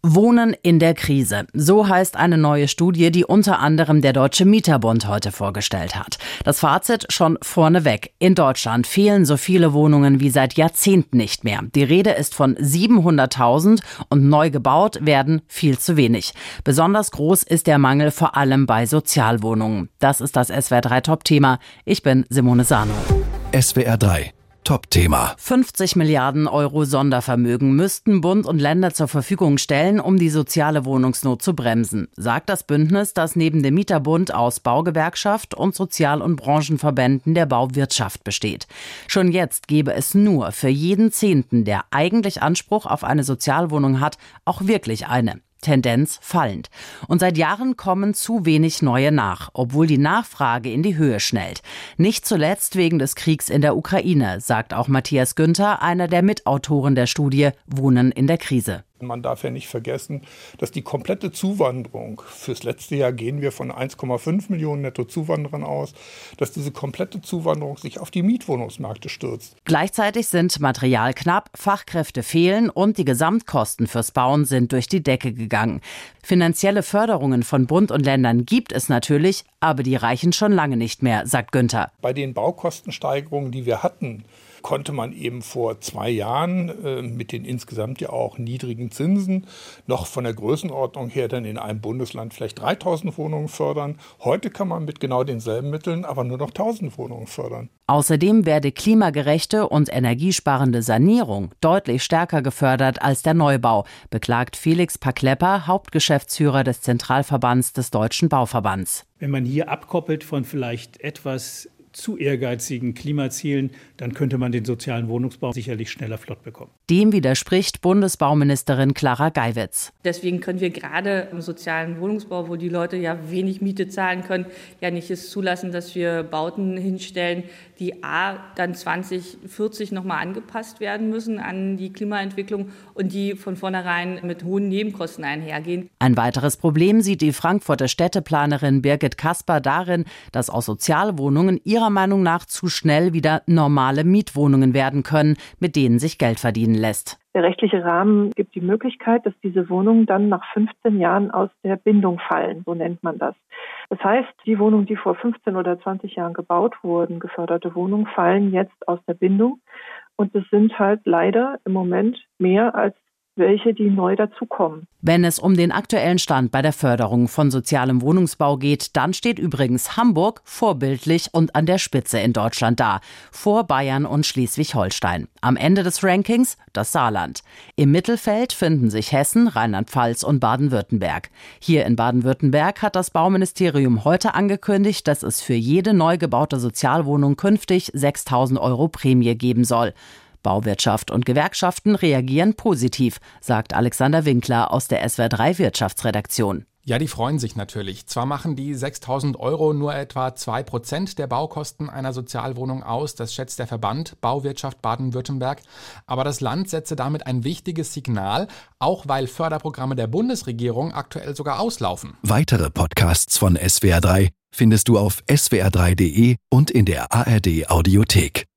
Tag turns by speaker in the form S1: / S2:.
S1: Wohnen in der Krise. So heißt eine neue Studie, die unter anderem der Deutsche Mieterbund heute vorgestellt hat. Das Fazit schon vorneweg. In Deutschland fehlen so viele Wohnungen wie seit Jahrzehnten nicht mehr. Die Rede ist von 700.000 und neu gebaut werden viel zu wenig. Besonders groß ist der Mangel vor allem bei Sozialwohnungen. Das ist das SWR 3 Top-Thema. Ich bin Simone Sano.
S2: SWR 3 Top-Thema.
S1: 50 Milliarden Euro Sondervermögen müssten Bund und Länder zur Verfügung stellen, um die soziale Wohnungsnot zu bremsen, sagt das Bündnis, das neben dem Mieterbund aus Baugewerkschaft und Sozial- und Branchenverbänden der Bauwirtschaft besteht. Schon jetzt gebe es nur für jeden Zehnten, der eigentlich Anspruch auf eine Sozialwohnung hat, auch wirklich eine. Tendenz fallend. Und seit Jahren kommen zu wenig neue nach, obwohl die Nachfrage in die Höhe schnellt. Nicht zuletzt wegen des Kriegs in der Ukraine, sagt auch Matthias Günther, einer der Mitautoren der Studie Wohnen in der Krise.
S3: Man darf ja nicht vergessen, dass die komplette Zuwanderung, fürs letzte Jahr gehen wir von 1,5 Millionen Nettozuwanderern aus, dass diese komplette Zuwanderung sich auf die Mietwohnungsmärkte stürzt.
S1: Gleichzeitig sind Material knapp, Fachkräfte fehlen und die Gesamtkosten fürs Bauen sind durch die Decke gegangen. Finanzielle Förderungen von Bund und Ländern gibt es natürlich, aber die reichen schon lange nicht mehr, sagt Günther.
S3: Bei den Baukostensteigerungen, die wir hatten, konnte man eben vor 2 Jahren mit den insgesamt ja auch niedrigen Zinsen noch von der Größenordnung her dann in einem Bundesland vielleicht 3.000 Wohnungen fördern. Heute kann man mit genau denselben Mitteln aber nur noch 1.000 Wohnungen fördern.
S1: Außerdem werde klimagerechte und energiesparende Sanierung deutlich stärker gefördert als der Neubau, beklagt Felix Paklepper, Hauptgeschäftsführer des Zentralverbands des Deutschen Bauverbands.
S4: Wenn man hier abkoppelt von vielleicht etwas zu ehrgeizigen Klimazielen, dann könnte man den sozialen Wohnungsbau sicherlich schneller flott bekommen.
S1: Dem widerspricht Bundesbauministerin Clara Geiwitz.
S5: Deswegen können wir gerade im sozialen Wohnungsbau, wo die Leute ja wenig Miete zahlen können, ja nicht es zulassen, dass wir Bauten hinstellen, die dann 2040 nochmal angepasst werden müssen an die Klimaentwicklung und die von vornherein mit hohen Nebenkosten einhergehen.
S1: Ein weiteres Problem sieht die Frankfurter Städteplanerin Birgit Kasper darin, dass aus Sozialwohnungen ihrer Meinung nach zu schnell wieder normale Mietwohnungen werden können, mit denen sich Geld verdienen lässt.
S6: Der rechtliche Rahmen gibt die Möglichkeit, dass diese Wohnungen dann nach 15 Jahren aus der Bindung fallen, so nennt man das. Das heißt, die Wohnungen, die vor 15 oder 20 Jahren gebaut wurden, geförderte Wohnungen, fallen jetzt aus der Bindung. Und es sind halt leider im Moment mehr als welche, die neu dazukommen.
S1: Wenn es um den aktuellen Stand bei der Förderung von sozialem Wohnungsbau geht, dann steht übrigens Hamburg vorbildlich und an der Spitze in Deutschland da, vor Bayern und Schleswig-Holstein. Am Ende des Rankings das Saarland. Im Mittelfeld finden sich Hessen, Rheinland-Pfalz und Baden-Württemberg. Hier in Baden-Württemberg hat das Bauministerium heute angekündigt, dass es für jede neu gebaute Sozialwohnung künftig 6.000 € Prämie geben soll. Bauwirtschaft und Gewerkschaften reagieren positiv, sagt Alexander Winkler aus der SWR 3 Wirtschaftsredaktion.
S7: Ja, die freuen sich natürlich. Zwar machen die 6.000 € nur etwa 2% der Baukosten einer Sozialwohnung aus, das schätzt der Verband Bauwirtschaft Baden-Württemberg, aber das Land setze damit ein wichtiges Signal, auch weil Förderprogramme der Bundesregierung aktuell sogar auslaufen.
S2: Weitere Podcasts von SWR 3 findest du auf swr3.de und in der ARD Audiothek.